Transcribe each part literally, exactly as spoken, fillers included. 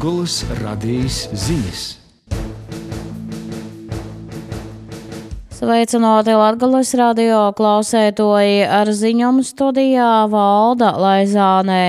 Latgolas radijas ziņas. Sveicināti Latgolas radio klausētoji, ar ziņām studijā Valda Laizānē.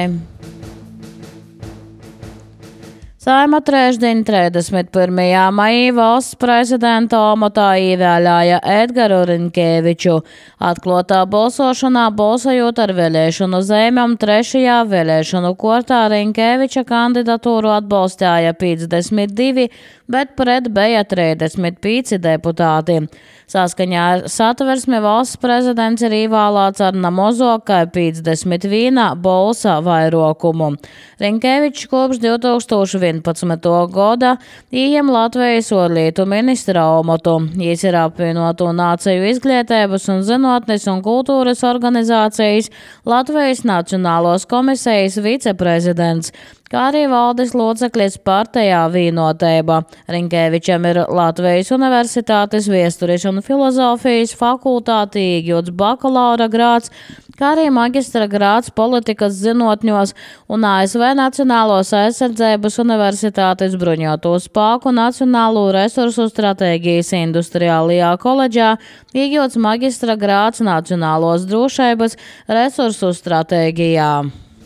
Saeima trešdien, trīsdesmit pirmajā maijā valsts prezidenta amatā ievēlēja Edgaru Rinkeviču. Atklātā balsošanā balsojot ar vēlēšanu zīmēm trešajā vēlēšanu kārtā Rinkeviča kandidatūru atbalstīja piecdesmit divi, bet pret bija trīsdesmit pieci deputāti. Saskaņā ar satversmi valsts prezidents ir ievēlēts ar nemazāk kā piecdesmit viena balsa vairākumu. Rinkevičs kopš divtūkstoš vienpadsmitā gada ieņem Latvijas ārlietu ministra amatu. Viņš ir apvienoto nāciju izglītības un zinātnes un kultūras organizācijas Latvijas Nacionālās komisijas viceprezidents, kā arī valdes loceklis partijā Vienotība. Rinkevičam ir Latvijas Universitātes Vēstures un filozofijas fakultātī iegūts bakalaura grāds, kā arī magistra grāds politikas zinātņos un A S V Nacionālās aizsardzības universitātes bruņoto spēku Nacionālo resursu stratēģijas industriālajā koledžā iegūts magistra grāds Nacionālos drošības resursu stratēģijā.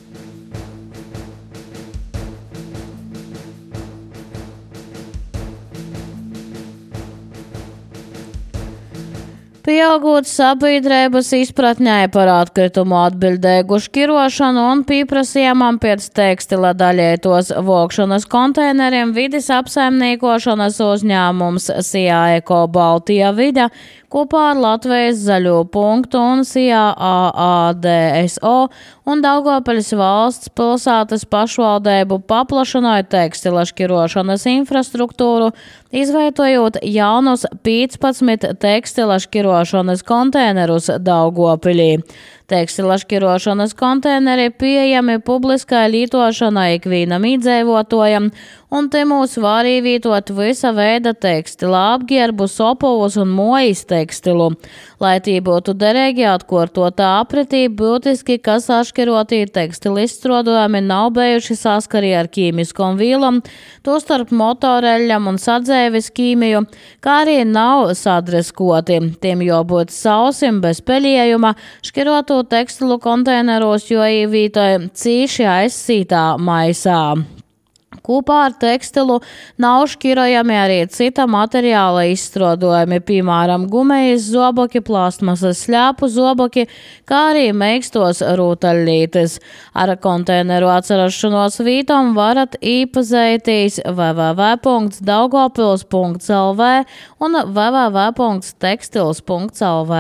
Pieaugot sabiedrības izpratņai par atkritumu atbildīgu šķirošanu un pieprasījumam pēc tekstila daļētos vokšanas konteineriem vides apsaimniekošanas uzņēmums Sijā Eko Baltija Vide kopā ar Latvijas Zaļo punktu un Sijā A A D S O un Daugavpils valsts pilsētas pašvaldību paplašināja tekstila šķirošanas infrastruktūru, izveidojot jaunus piecpadsmit tekstila šķirošanas konteinerus Daugavpilī. Tekstila šķirošanas konteineri pieejami publiskai lietošanai ikvienam iedzīvotājam, un te mūs var ievietot visa veida tekstila apģērbus, opuvus un mojas tekstilu. Lai tī būtu derīgi atkārtotā apritī, būtiski, ka sašķirotī tekstila izstrādājumi nav bijuši saskarī ar ķīmiskom vielam, tostarp motoreļam un sadzēvis ķīmiju, kā arī nav sadreskoti. Tiem jābūt sausim bez peļējuma, šķirotu tekstilu konteineros, jo ievītoja cīši aizsītā maisā. Kopā ar tekstilu nav šķirojami arī cita materiāla izstrādājumi, piemēram, gumejas zoboki, plastmasas šļāpu zoboki, kā arī meikstos rūtaļlītes. Ar konteineru atcerašanos vītom varat īpazētīs w w w punkts daugavpils punkts l v un w w w punkts tekstils punkts l v.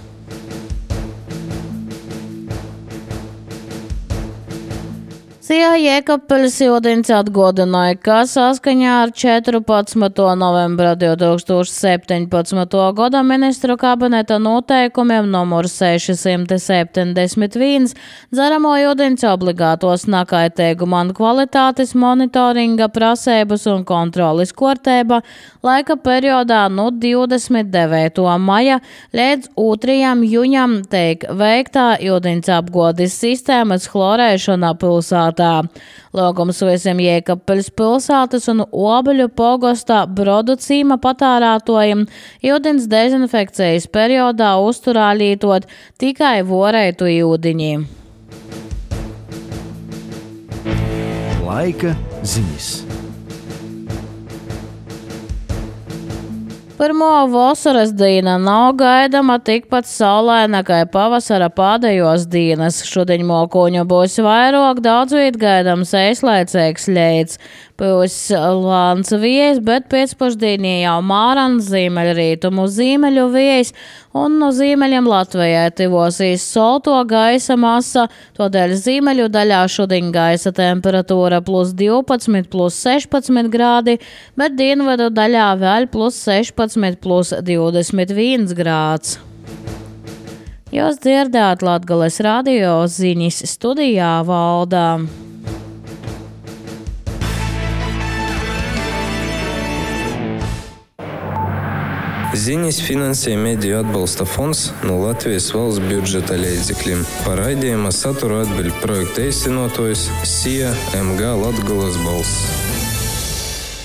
Sijā Jēkabpeļs Jodins atgādināja, ka saskaņā ar četrpadsmito novembra divtūkstoš septiņpadsmito gada ministru kabineta noteikumiem numur seši septiņdesmit viens dzeramo ūdens obligātos nakaitīguma un kvalitātes monitoringa prasības un kontroles kārtība laika periodā no divdesmit devītā maija līdz otrajam jūņam tiek veiktā ūdens apgādes sistēmas chlorēšana pilsētā. Lūgums visiem Jēkabpeļs pilsētas un Obeļu pogostā Brodu cīma patērētojiem ūdens dezinfekcijas periodā uzturā lietot tikai voreitu ūdeņi. Laika ziņas. Pirmo vasaras diena nav gaidama tikpat saulaina kā pavasara pēdējos dienas. Šodien mokoņu būs vairāk, daudz viet gaidams īslaicīgs leids. Pūs lāns vējs, bet pēcpusdienī jau mārans ziemeļrietumu ziemeļu vējs, un no ziemeļiem Latvijai tivosīs solto gaisa masa, todēļ ziemeļu daļā šodien gaisa temperatūra plus divpadsmit, plus sešpadsmit grādi, bet dienvedu daļā vēl plus sešpadsmit, plus divdesmit viens grāds. Jūs dzirdāt Latgolas radio ziņas, studijā Valda. Ziņas finansē Mediju atbalsta fonds no Latvijas valsts budžeta līdzekļiem. Par raidījuma saturu atbild projekta īstenotājs Sija M G Latgolas balss.